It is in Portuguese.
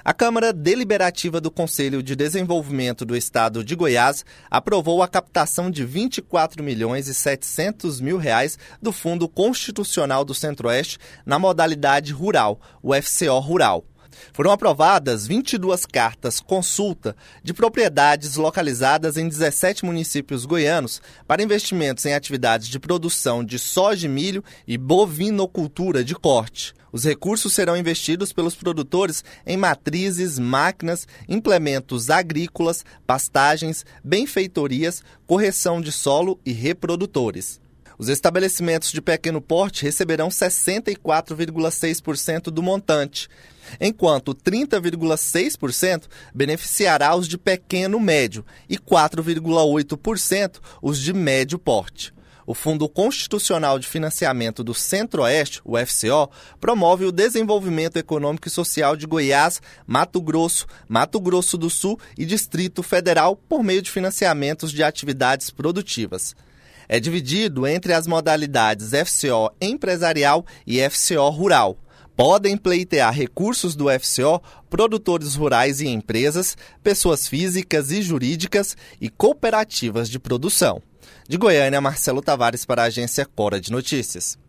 A Câmara Deliberativa do Conselho de Desenvolvimento do Estado de Goiás aprovou a captação de R$ 24.700.000 do Fundo Constitucional do Centro-Oeste na modalidade rural, o FCO Rural. Foram aprovadas 22 cartas consulta de propriedades localizadas em 17 municípios goianos para investimentos em atividades de produção de soja e milho e bovinocultura de corte. Os recursos serão investidos pelos produtores em matrizes, máquinas, implementos agrícolas, pastagens, benfeitorias, correção de solo e reprodutores. Os estabelecimentos de pequeno porte receberão 64,6% do montante, enquanto 30,6% beneficiará os de pequeno médio e 4,8% os de médio porte. O Fundo Constitucional de Financiamento do Centro-Oeste, o FCO, promove o desenvolvimento econômico e social de Goiás, Mato Grosso do Sul e Distrito Federal por meio de financiamentos de atividades produtivas. É dividido entre as modalidades FCO empresarial e FCO rural. Podem pleitear recursos do FCO produtores rurais e empresas, pessoas físicas e jurídicas e cooperativas de produção. De Goiânia, Marcelo Tavares para a agência Cora de Notícias.